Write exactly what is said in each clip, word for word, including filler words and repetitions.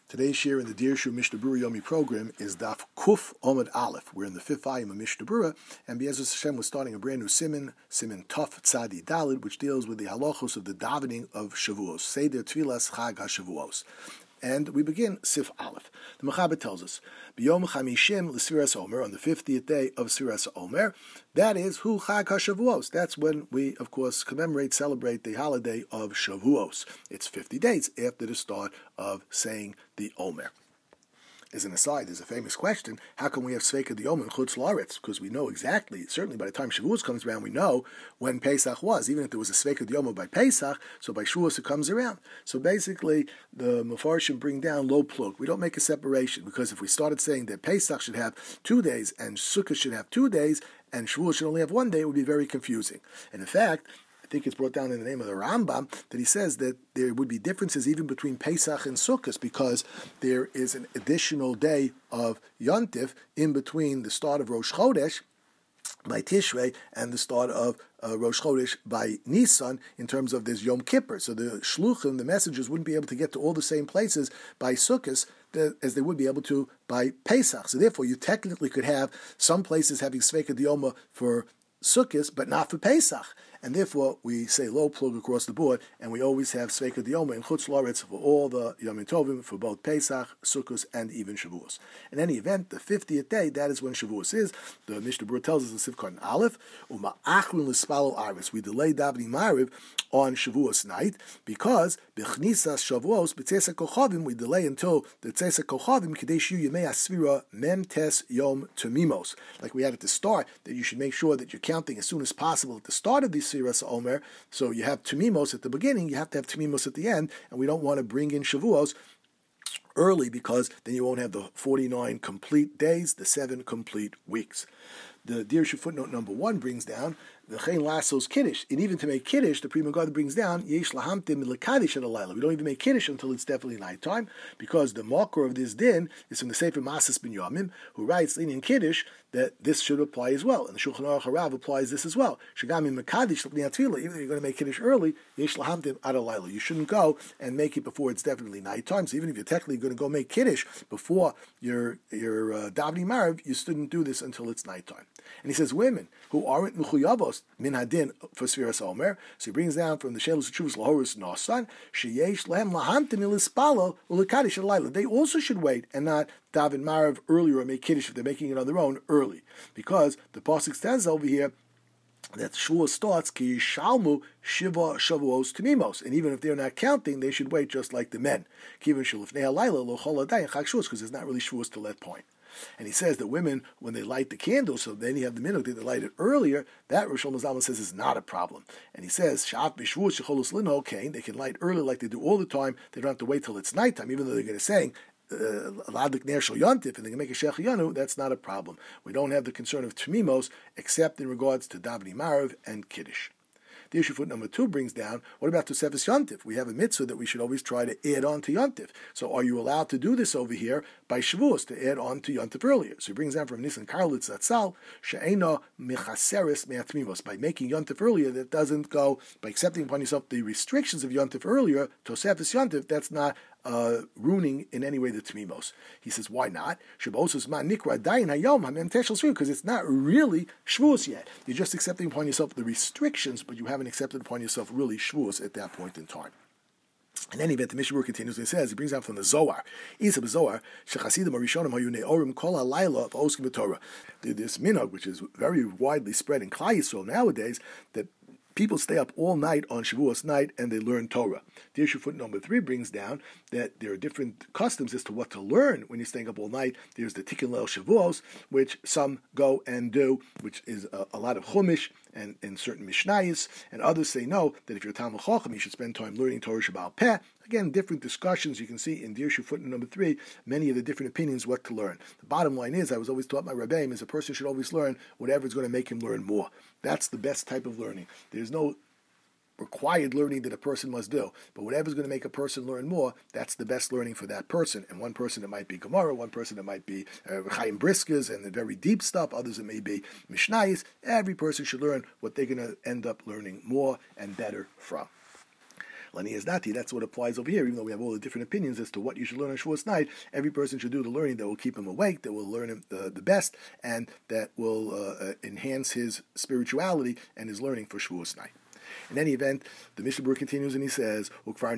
Today's share in the Dirshu Mishnah Berurah Yomi program is Daf Kuf Omid Aleph. We're in the fifth volume of Mishnah Berurah, and Be'ezus Hashem, we're starting a brand new siman, siman Tuf Tzadi Dalid, which deals with the halachos of the davening of Shavuos, Seder Tfilas Chag HaShavuos. And we begin Sif Aleph. The Mechaber tells us, B'yom Chamishim l'Sfiras Omer, on the fiftieth day of Sfiras Omer, that is Hu Chag HaShavuos. That's when we, of course, commemorate, celebrate the holiday of Shavuos. It's fifty days after the start of saying the Omer. As an aside, there's a famous question, how can we have Sveika D'Omer in Chutz La'aretz? Because we know exactly, certainly by the time Shavuos comes around, we know when Pesach was. Even if there was a Sveika D'Omer by Pesach, so by Shavuos it comes around. So basically, the Mefarshim bring down low plug. We don't make a separation, because if we started saying that Pesach should have two days, and Sukkot should have two days, and Shavuos should only have one day, it would be very confusing. And in fact, I think it's brought down in the name of the Rambam, that he says that there would be differences even between Pesach and Sukkot because there is an additional day of Yontif in between the start of Rosh Chodesh by Tishrei and the start of uh, Rosh Chodesh by Nisan in terms of this Yom Kippur. So the Shluchim, the messengers, wouldn't be able to get to all the same places by Sukkot as they would be able to by Pesach. So therefore, you technically could have some places having Sveika D'Omer for Sukkot, but not for Pesach. And therefore, we say low plug across the board, and we always have Sveika D'Omer in Chutz La'aretz for all the Yomim Tovim, for both Pesach, Sukkot, and even Shavuos. In any event, the fiftieth day, that is when Shavuos is. The Mishnah Berurah tells us in Sifkar Aleph, Uma'achrun l'spalo aris. We delay davening Mariv on Shavuos night, because B'chnisas Shavuos, B'tzesa Kochavim, we delay until the Tzesa Kochavim, Kadesh Yu Yemei Asvira Mem Tes Yom Tumimos. Like we had at the start, that you should make sure that you're counting as soon as possible at the start of these Sfiras Omer. So you have Tumimos at the beginning, you have to have Tumimos at the end, and we don't want to bring in Shavuos early because then you won't have the forty-nine complete days, the seven complete weeks. The Dirshu footnote number one brings down the Chen Lasso's Kiddush. And even to make Kiddush, the Pri Megadah brings down Yesh Lahamtim L'Kadish at Alayla. We don't even make Kiddush until it's definitely nighttime, because the marker of this din is from the Sefer Masas Ben Yomim, who writes in Kiddush that this should apply as well. And the Shulchan Aruch HaRav applies this as well. Shagami Mekadish L'Pnei Atfilah, even if you're going to make Kiddush early, Yesh Lahamtim at Alayla. You shouldn't go and make it before it's definitely nighttime. So even if you're technically going to go make Kiddush before your your uh, davening Mariv, you shouldn't do this until it's nighttime. And he says women who aren't mechuyavos min hadin for Sfiras Omer, so he brings down from the Shelos Tshuvos Lahorus Nasan, sheyesh lehem lahamtim ilispalo ulekadish alayla. They also should wait and not daven Mariv earlier or make Kiddush if they're making it on their own early, because the pasuk stands over here that Shavuos starts ki yishalmu shiva shavuos tumimos, and even if they're not counting, they should wait just like the men. Kivin shalifnei halayla lo chol haday chag Shavuos, because there's not really Shavuos till that point. And he says that women, when they light the candles, so then you have the minhag, they light it earlier, that Rosh Hashanah says is not a problem. And he says, Sha'af b'shvuos shecholus linho kain, they can light early like they do all the time, they don't have to wait till it's nighttime, even though they're going to say, Ladik Ner Shel Yontif, and they can make a Shech Yanu, that's not a problem. We don't have the concern of Tumimos, except in regards to Davening Mariv and Kiddush. The issue foot number two brings down, what about Tosefes Yontif? We have a mitzvah that we should always try to add on to Yontif. So are you allowed to do this over here by Shavuos, to add on to Yontif earlier? So he brings down from Nisan Karlitz Zatzal, She'ena mechaseres me'atmimos. By making Yontif earlier, that doesn't go, by accepting upon yourself the restrictions of Yontif earlier, Tosefes Yontif, that's not Uh, ruining in any way the Tmimos. He says, why not? Because it's not really Shavuos yet. You're just accepting upon yourself the restrictions, but you haven't accepted upon yourself really Shavuos at that point in time. In any event, the Mishnah Berurah continues and says, he brings out from the Zohar, Isa b'Zohar, Shechasidim Arishonim Hayu Ne'orim Kol HaLayla V'Oskim B'Torah. This minhag, which is very widely spread in Klal Yisrael nowadays, that people stay up all night on Shavuos night and they learn Torah. The issue foot number three brings down that there are different customs as to what to learn when you're staying up all night. There's the Tikkun Leil Shavuos, which some go and do, which is a, a lot of Chumash and, and certain Mishnayos, and others say no, that if you're a Talmud Chacham, you should spend time learning Torah Shebaal Peh. Again, different discussions. You can see in Dirshu footnote number three, many of the different opinions what to learn. The bottom line is, I was always taught by Rabbeim, is a person should always learn whatever is going to make him learn more. That's the best type of learning. There's no required learning that a person must do, but whatever is going to make a person learn more, that's the best learning for that person. And one person it might be Gemara, one person it might be uh, Chaim Briskas and the very deep stuff, others it may be Mishnayos. Every person should learn what they're going to end up learning more and better from. Lani is Nati, that's what applies over here, even though we have all the different opinions as to what you should learn on Shavuos night. Every person should do the learning that will keep him awake, that will learn him the, the best, and that will uh, enhance his spirituality and his learning for Shavuos night. In any event, the Mishnah Berurah continues and he says,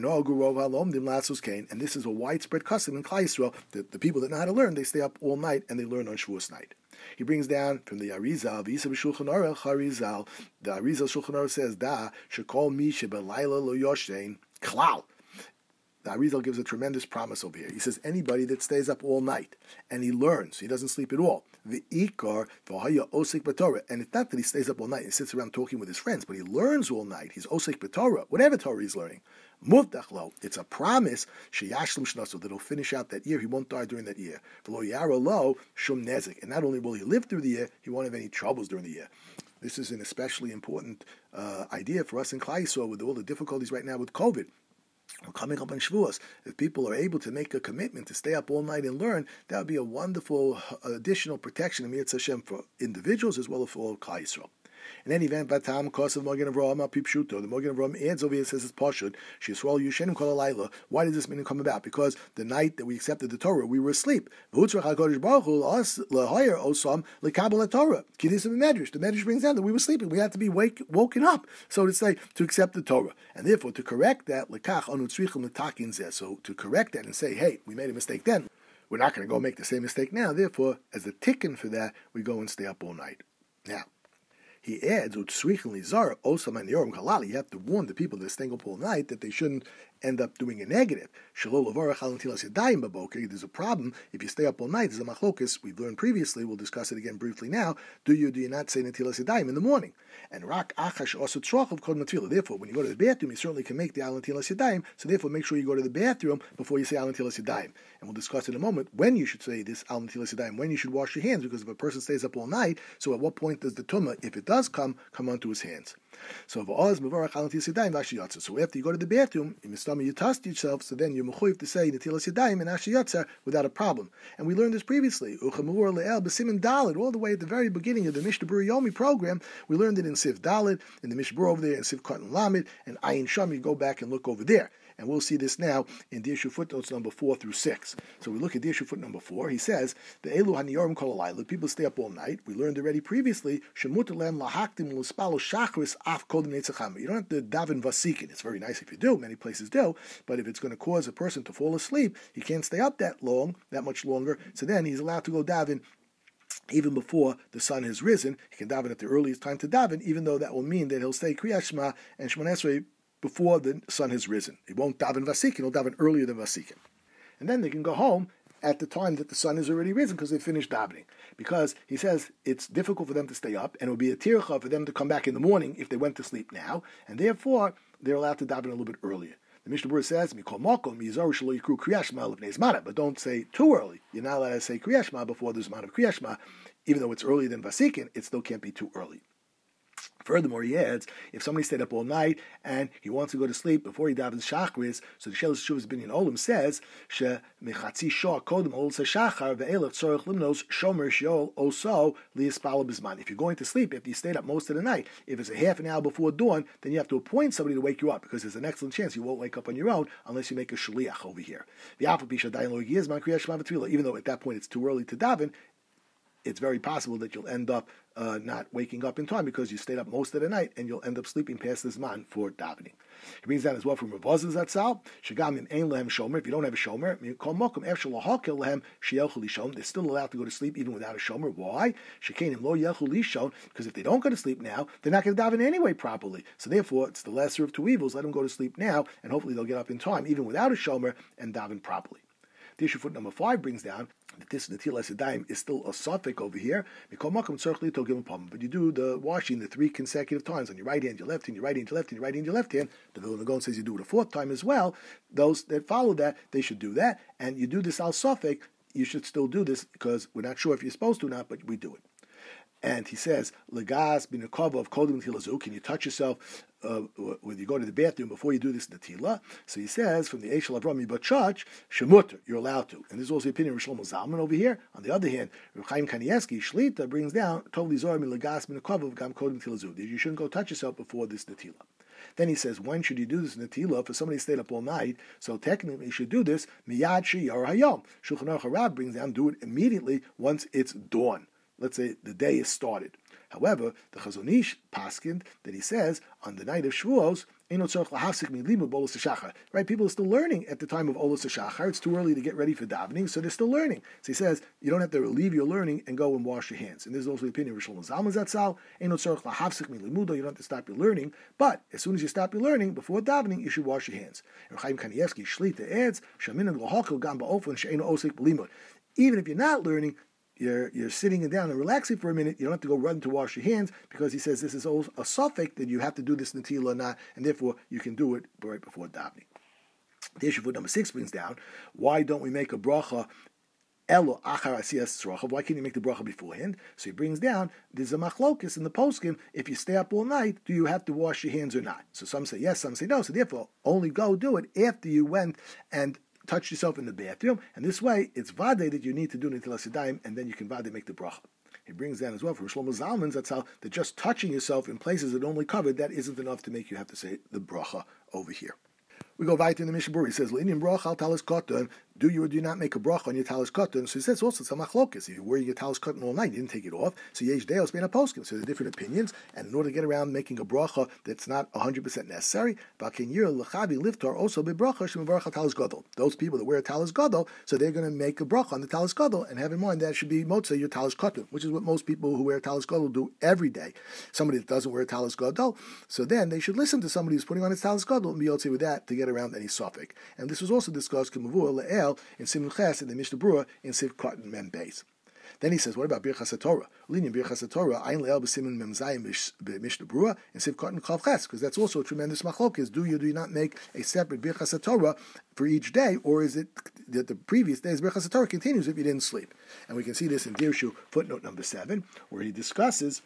and this is a widespread custom in Klal Yisrael, that the people that know how to learn, they stay up all night and they learn on Shavuos night. He brings down from the Arizal, the Yisa B'Shulchan Aruch Harizal, the Arizal Shulchan Aruch says, Da, shekol mi shebelayla lo yoshein, klal. The Arizal gives a tremendous promise over here. He says, anybody that stays up all night and he learns, he doesn't sleep at all, the ikar v'haya osik b'torah, and it's not that he stays up all night and sits around talking with his friends, but he learns all night, he's osik b'torah, whatever Torah he's learning, muvdach lo, it's a promise, sheyashlim shnaso, that he'll finish out that year, he won't die during that year, v'lo yara lo shum nezik, and not only will he live through the year, he won't have any troubles during the year. This is an especially important uh, idea for us in Klal Yisrael with all the difficulties right now with COVID. We're coming up on Shavuos. If people are able to make a commitment to stay up all night and learn, that would be a wonderful additional protection in Mitzvah Hashem for individuals as well as for all Klal Yisrael. In any event, Batam, cause of Magen Avraham, Al Pipshuto, the Magen Avraham adds over here, says it's Pashut, Shiswal Yushenim Kol Alayla. Why does this meaning come about? Because the night that we accepted the Torah, we were asleep. The Medrash brings down that we were sleeping. We had to be wake, woken up, so to say, to accept the Torah. And therefore, to correct that, so to correct that and say, hey, we made a mistake then, we're not going to go make the same mistake now. Therefore, as a tikkun for that, we go and stay up all night. Now, he adds, you have to warn the people that are staying up all night that they shouldn't end up doing a negative. There's a problem if you stay up all night. There's a machlokus we've learned previously. We'll discuss it again briefly now. Do you do you not say Netilas Yadayim in the morning? And rak achash also tzrochav kol matfila. Therefore, when you go to the bathroom, you certainly can make the al Netilas Yadayim. So therefore, make sure you go to the bathroom before you say al Netilas Yadayim. And we'll discuss in a moment when you should say this al Netilas Yadayim, when you should wash your hands, because if a person stays up all night, so at what point does the tumah, if it does come, come onto his hands? So so after you go to the bathroom, you test yourself, so then you're mechuyev to say Netilas Yadayim and Ashi Yatzar without a problem. And we learned this previously. All the way at the very beginning of the Mishnah Berurah Yomi program, we learned it in Siv Dalet, in the Mishnah Berurah over there, in Siv Katan Lamed, and Ayin Sham, you go back and look over there. And we'll see this now in the issue footnotes number four through six. So we look at the issue footnote number four. He says, the Elu Haniyorim Kol Alayla, people stay up all night. We learned already previously, Shemut Lem Lahaktim L'Spalo Shachris Af Kodim Netzacham. You don't have to daven vasikin. It's very nice if you do. Many places do. But if it's going to cause a person to fall asleep, he can't stay up that long, that much longer. So then he's allowed to go daven even before the sun has risen. He can daven at the earliest time to daven, even though that will mean that he'll say Kriyat Shema and Shemona Esrei before the sun has risen. He won't daven vasikin, he'll daven earlier than vasikin. And then they can go home at the time that the sun has already risen because they finished davening. Because he says it's difficult for them to stay up, and it would be a tircha for them to come back in the morning if they went to sleep now, and therefore they're allowed to daven a little bit earlier. The Mishnah Berurah says, but don't say too early. You're not allowed to say Kriyat Shema before there's a amount of Kriyat Shema. Even though it's earlier than vasikin, it still can't be too early. Furthermore, he adds, if somebody stayed up all night and he wants to go to sleep before he davens shachris, so the Shelas Shuvas Binyan Olam says, she mechatzi shah kodem ol shachar ve'elach tzorich limnos shomer shiol oso liyaspala bizman. If you're going to sleep, if you stayed up most of the night, if it's a half an hour before dawn, then you have to appoint somebody to wake you up, because there's an excellent chance you won't wake up on your own unless you make a shaliach over here. Even though at that point it's too early to daven, it's very possible that you'll end up uh, not waking up in time because you stayed up most of the night and you'll end up sleeping past this man for davening. He brings down as well from Rav Ozer Zatzal, Shagam im ein lehem shomer. If you don't have a shomer, they're still allowed to go to sleep even without a shomer. Why? Because if they don't go to sleep now, they're not going to daven anyway properly. So therefore, it's the lesser of two evils. Let them go to sleep now, and hopefully they'll get up in time, even without a shomer, and daven properly. The issue foot number five brings down that this Netilas Yadayim is still a suffix over here. But you do the washing the three consecutive times on your right hand, your left hand, your right hand, your left hand, your right hand, your left hand. The Vilna Gaon says you do it a fourth time as well. Those that follow that, they should do that. And you do this al suffix, you should still do this because we're not sure if you're supposed to or not, but we do it. And he says, Legas bin Akava of Kodim Netilazu, can you touch yourself uh, when you go to the bathroom before you do this Netila? So he says, from the Eshel Avrami Bachach, Shemutter, you're allowed to. And this is also the opinion of Shlomo Zalman over here. On the other hand, Reb Chaim Kanievsky, Shlita, brings down, Tov Lizor min Legas bin Akava of Gam Kodim Netilazu. You shouldn't go touch yourself before this Netila. Then he says, when should you do this Natila? For somebody who stayed up all night, so technically you should do this miyad sheyar hayom. Shulchan Aruch Harav brings down, do it immediately once it's dawn. Let's say the day is started. However, the Chazon Ish paskind that he says on the night of Shavuos, right? People are still learning at the time of Olos HaShachar. It's too early to get ready for davening, so they're still learning. So he says you don't have to leave your learning and go and wash your hands. And this is also the opinion of Shlomo Zalman Zatzal. You don't have to stop your learning, but as soon as you stop your learning before davening, you should wash your hands. And Chaim Kanievsky Shlita adds, even if you're not learning, You're, you're sitting down and relaxing for a minute. You don't have to go run to wash your hands because he says this is a suffix that you have to do this Natila or not, and therefore you can do it right before davening. The issue for number six brings down, why don't we make a bracha elo achar asiyas tzrochav? Why can't you make the bracha beforehand? So he brings down, there's a machlokus in the poskim, if you stay up all night, do you have to wash your hands or not? So some say yes, some say no. So therefore, only go do it after you went and touch yourself in the bathroom, and this way it's vade that you need to do Netilas Yadayim, and then you can vade make the bracha. He brings down as well from Shlomo Zalman, that's how that just touching yourself in places that only covered, that isn't enough to make you have to say the bracha over here. We go right in the Mishnah Berurah. He says, "L'inyan bracha al talis katan." Do you or do you not make a bracha on your talis katan? So he says also it's a machlokas. If you're wearing your talis katan all night, you didn't take it off. So yesh deos bein poskim. So there are different opinions, and in order to get around making a bracha that's not one hundred percent necessary, bakin yir lechavi liftar also be bracha shemivarach al talis gadol. Those people that wear a talis gadol, so they're going to make a bracha on the talis gadol, and have in mind that should be motzei your talis katan, which is what most people who wear talis gadol do every day. Somebody that doesn't wear a talis gadol, so then they should listen to somebody who's putting on his talis gadol and be yotzei with that to get around any suffix. And this was also discussed Kemavur Le'el in Siman Ches in the Mishnah Berurah in Siv Katan Mem Beis. Then he says, what about Birchas HaTorah? Linyan Birchas HaTorah, Ayin Le'el b'Siman Mem Zayim b'Mishnah Berurah in Siv Katan Chav Ches, because that's also a tremendous machlokes. Do you or do you not make a separate Birchas HaTorah for each day, or is it that the previous day's Birchas HaTorah continues if you didn't sleep? And we can see this in Dirshu footnote number seven, where he discusses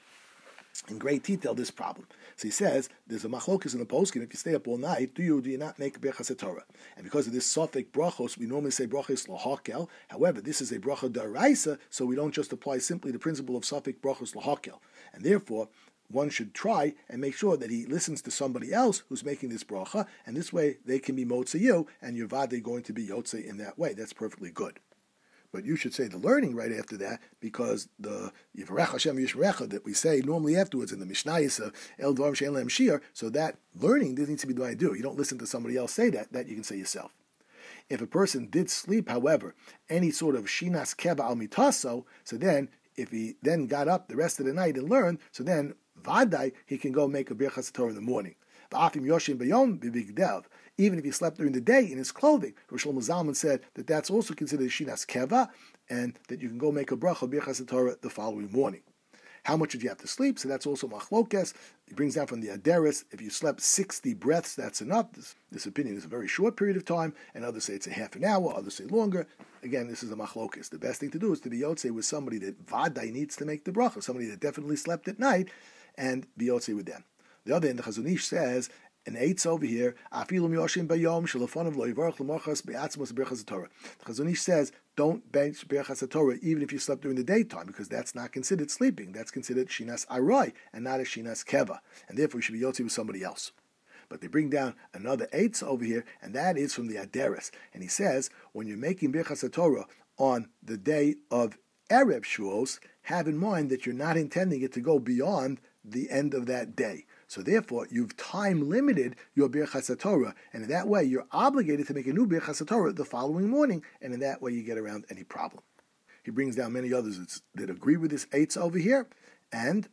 in great detail this problem. So he says, there's a machlokas in the poskim, if you stay up all night, do you or do you not make Birchas HaTorah? And because of this suffix brachos, we normally say brachos lahakel. However, this is a bracha daraisa, so we don't just apply simply the principle of suffix brachos lahakel. And therefore, one should try and make sure that he listens to somebody else who's making this bracha, and this way they can be motze you, and your vade going to be yotze in that way. That's perfectly good. But you should say the learning right after that, because the Yivarech Hashem Yishmerecha that we say normally afterwards in the Mishnayos of El Dvarim She'en Lehem Shir, so that learning doesn't need to be the way I do. You don't listen to somebody else say that, that you can say yourself. If a person did sleep, however, any sort of Shinas Keba Al Mitaso, so then, if he then got up the rest of the night and learned, so then, Vadai, he can go make a Birchas HaTorah in the morning. V'afim Yoshim Bayom B'Bigdev. Even if he slept during the day in his clothing. Rosh Shlomo Zalman said that that's also considered Shinas Keva, and that you can go make a bracha Birchas HaTorah the following morning. How much did you have to sleep? So that's also machlokes. He brings down from the Aderes, if you slept sixty breaths, that's enough. This, this opinion is a very short period of time, and others say it's a half an hour, others say longer. Again, this is a machlokes. The best thing to do is to be yotze with somebody that vadai needs to make the bracha, somebody that definitely slept at night, and be yotze with them. The other end, the Chazon Ish says, an eights over here, Afilum Yoshim Bayom Shalafonav Lo Yivarach L'Mochas Be'atzmos Birchas HaTorah. The Chazon Ish says, don't bench Birchas HaTorah even if you slept during the daytime, because that's not considered sleeping. That's considered Shinas Aroi and not a Shinas Keva, and therefore you should be yotzi with somebody else. But they bring down another eights over here, and that is from the Aderes. And he says, when you're making Birchas HaTorah on the day of Erev Shavuos, have in mind that you're not intending it to go beyond the end of that day. So therefore, you've time limited your Birchas HaTorah, and in that way, you're obligated to make a new Birchas HaTorah the following morning, and in that way, you get around any problem. He brings down many others that agree with this eights over here, and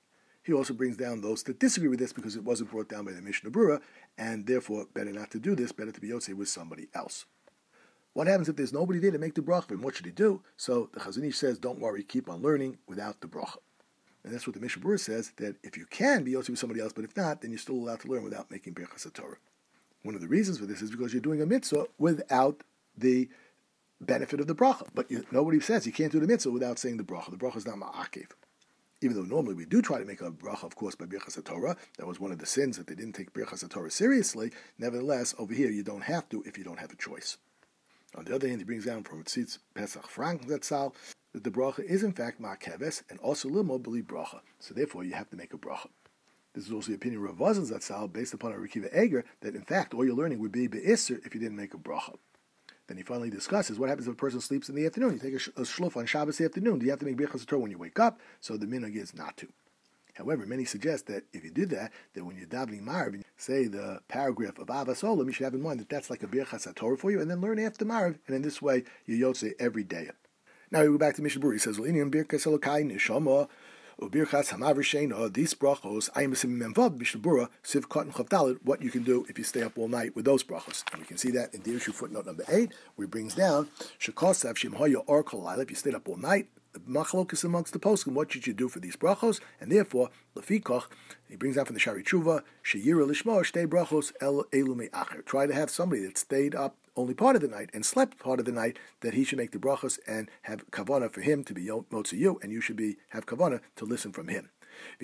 he also brings down those that disagree with this because it wasn't brought down by the Mishnah Berurah, and therefore, better not to do this, better to be yotze with somebody else. What happens if there's nobody there to make the bracha, and what should he do? So the Chazon Ish says, don't worry, keep on learning without the bracha. And that's what the Mishnah Berurah says, that if you can be yotze with somebody else, but if not, then you're still allowed to learn without making Birchas HaTorah. One of the reasons for this is because you're doing a mitzvah without the benefit of the bracha. But you, nobody says you can't do the mitzvah without saying the bracha. The bracha is not ma'akev. Even though normally we do try to make a bracha, of course, by Birchas HaTorah. That was one of the sins that they didn't take Birchas HaTorah seriously. Nevertheless, over here you don't have to if you don't have a choice. On the other hand, he brings down from Tzitz Pesach Frank Zatzal that the bracha is in fact ma'akeves and also limo b'li bracha. So therefore, you have to make a bracha. This is also the opinion of Rav Wazin Zatzal, based upon a Rekiva Eger, that in fact all your learning would be be'isser if you didn't make a bracha. Then he finally discusses what happens if a person sleeps in the afternoon. You take a, sh- a shluf on Shabbos afternoon. Do you have to make birchas Torah when you wake up? So the minhag is not to. However, many suggest that if you did that, that when you're davening Marav, and say the paragraph of Avas Olam, you should have in mind that that's like a birchas Torah for you, and then learn after Marav, and in this way you yotze every day. Now we go back to Mishnah Berurah. He says, birchas Elokai neshama. Ubirchas Hamavrishena, these brachos, Ayasim Memvav, Mishnah Berurah, Siv Katan Chavdalid, what you can do if you stay up all night with those brachos. And we can see that in Dirshu footnote number eight, where he brings down, Shekosav Shimhoya or Kolal, if you stayed up all night, the machlokes amongst the poskim, what should you do for these brachos? And therefore, Lefikoch, he brings out from the Shari Tshuva, Sheyira Lishmo, Shtei brachos El Elu Me'acher. Try to have somebody that stayed up only part of the night and slept part of the night, that he should make the brachos and have kavana for him to be motzi you, and you should be have kavana to listen from him.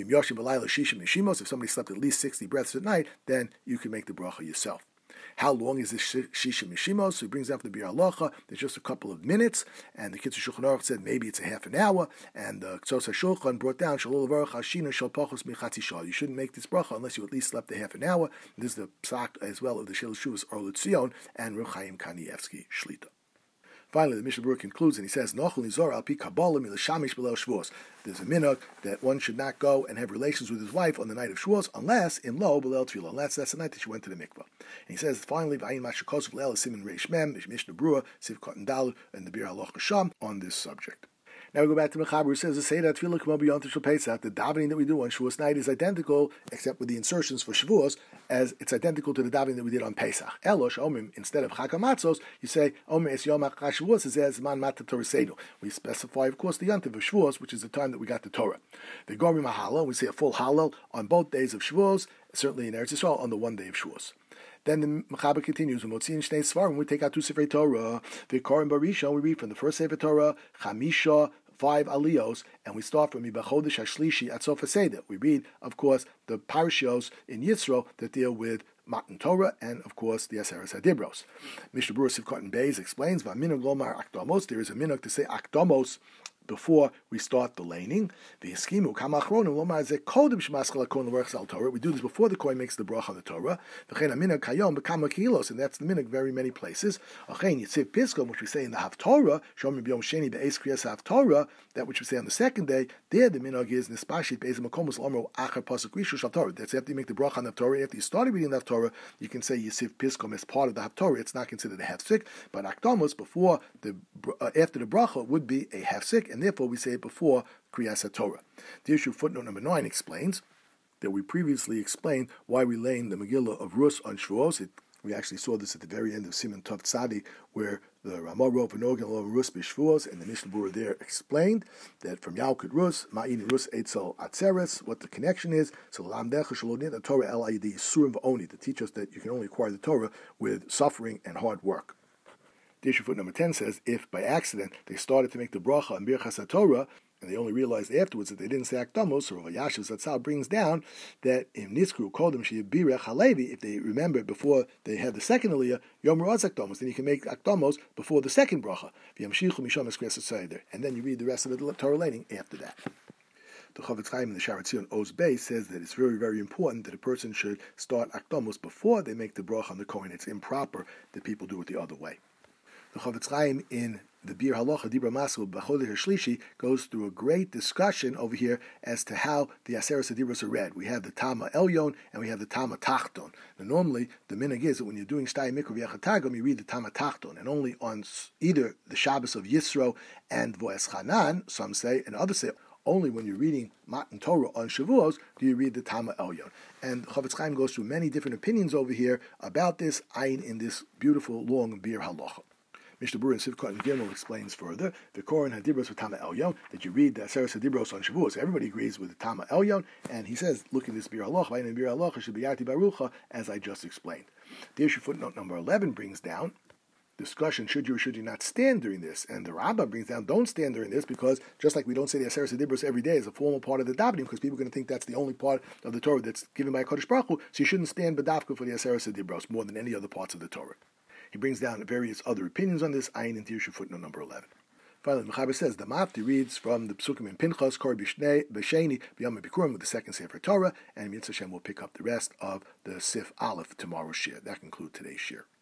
If somebody slept at least sixty breaths at night, then you can make the bracha yourself. How long is this Shisha Mishimos? So he brings out the Bir Halacha. There's just a couple of minutes, and the Kitzur Shulchan Aruch said maybe it's a half an hour, and the Ktsos HaShulchan brought down Shalol Avarach Hashina Shal Pachos Michatzi Shal. You shouldn't make this bracha unless you at least slept a half an hour. And this is the psak as well of the Shel Shuvas Or L'Tzion and Reb Chaim Kanievsky Shlita. Finally, the Mishnah Berurah concludes and he says, Nochel Nizor Al Pi Kabbalah Milashamish B'Leil Shavuos. There's a minhag that one should not go and have relations with his wife on the night of Shavuos unless in Lo B'Leil Tefillah. Unless that's the night that she went to the mikvah. And he says, finally, V'ayin Mashakosov Leil Simin Reish Mem, Mishnah Berurah, Siv Katan Daled, and the Bir Halacha Sham on this subject. Now we go back to Mechaber, who says the Seder Tefillah K'mo B'Yom Tov Shel Pesach. The davening that we do on Shavuos night is identical, except with the insertions for Shavuos, as it's identical to the davening that we did on Pesach. Elosh Omim, instead of Chag HaMatzos, you say Omer Es Yom HaChag Shavuos, is as Man Mata Torah Seidu. We specify, of course, the Yom Tov of Shavuos, which is the time that we got the Torah. The Gorim HaHallel, we say a full Hallel on both days of Shavuos, certainly in Eretz Yisrael on the one day of Shavuos. Then the Mechaber continues, when we take out two Sefer Torah, the Korim Barishon, we read from the first Sefer Torah, Chamisha, five aliyos, and we start from Ibachodesh Hashlishi at Sof HaSeder. We read, of course, the parashos in Yisro that deal with Matan Torah, and of course the Aseres Hadibros. Mishnah Berurah Sivkot Beis explains, V'minhag lomar akdomos, there is a minhag to say akdomos before we start the laning. The Yeskimu Kamachronim Lomar Ze Kodim Shemaskal Kon L'Werchs Al Torah. We do this before the Kohen makes the bracha on the Torah. V'chein Aminag Kayom B'Kama Kilos, and that's the minhag very many places. Achein Yitziv Piskom, which we say in the Haftorah, Shomim B'Yom Sheni Be'ez Kriyas Haftorah, that which we say on the second day. There the minhag is Nispashit Be'ez Makomos Lomro Achar Pasuk Rishu Shal Torah. That's after you make the bracha on the Torah. After you started reading the Haftorah, you can say Yitziv Piskom as part of the Haftorah. It's not considered a hefsek, but Akdomos before the uh, after the bracha would be a hefsek, and therefore we say it before Before Kriyas HaTorah. The issue footnote number nine explains that we previously explained why we lay in the Megillah of Rus on Shavuos. It, we actually saw this at the very end of Siman Tov Tzadi, where the Ramah wrote V'nogin Lo Rus B'Shavuos, and the Mishnah Berurah there explained that from Yalkut Rus, Ma'in Rus Eitzel Atzeres, what the connection is. So Lamdecha Shalodin the Torah El Aydi Surim V'Oni, to teach us that you can only acquire the Torah with suffering and hard work. The issue footnote number ten says, if by accident they started to make the bracha and birchas HaTorah, and they only realized afterwards that they didn't say Akdamos, or Vayashiv Zatzal brings down that in Niskru Kodem Sheyibirech Halevi, if they remember before they had the second Aliyah, Yom Raz Akdamos, then you can make Akdamos before the second bracha. V'yamshichu Misham Eskriyas HaSeder, and then you read the rest of the Torah laning after that. The Chofetz Chaim in the Sharat Zion Oz Beis says that it's very, very important that a person should start Akdamos before they make the bracha on the Kohen. It's improper that people do it the other way. The Chofetz Chaim in the Bir Halacha Dibra Masul B'Chodesh Shlishi goes through a great discussion over here as to how the Aseres Hadibros are read. We have the Tama Elyon and we have the Tama Tachton. Now normally the minhag is that when you're doing Shtai Mikra V'Yachatagam, you read the Tama Tachton, and only on either the Shabbos of Yisro and Voes Chanan, some say, and others say, only when you're reading Matan Torah on Shavuos do you read the Tama Elyon. And Chofetz Chaim goes through many different opinions over here about this ayin in this beautiful long Bir Halacha. Mishnah Berurah and Sivkot and Gimel explains further the Koren Hadibros with Tama Elyon, that you read the Aseres Hadibros on Shavuos. Everybody agrees with the Tama Elyon, and he says, look in this Bir Halacha, and Bir Halacha should be Yarti Barucha, as I just explained. The issue footnote number eleven brings down discussion, should you or should you not stand during this? And the Rabbah brings down, don't stand during this, because just like we don't say the Aseres Hadibros every day as a formal part of the davening, because people are going to think that's the only part of the Torah that's given by Kodesh Baruch Hu, so you shouldn't stand B'davka for the Aseres Hadibros more than any other parts of the Torah. He brings down various other opinions on this, ayin in Tirshu footnote number eleven. Finally, the Mechaber says the Mafti reads from the Psukim in Pinchas, Kor B'Sheni, B'Yom Bikurim with the second Sefer Torah, and Yitzhak Hashem will pick up the rest of the Sif Aleph tomorrow's shir. That concludes today's shir.